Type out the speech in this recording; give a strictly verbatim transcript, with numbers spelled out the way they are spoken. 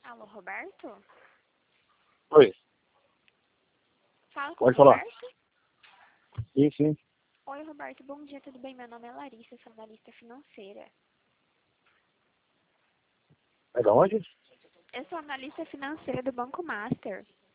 Alô, Roberto? Oi, Fala com o pode falar. Roberto? Sim, sim. Oi, Roberto, bom dia, tudo bem? Meu nome é Larissa, sou analista financeira. É da onde? Eu sou analista financeira do Banco Master.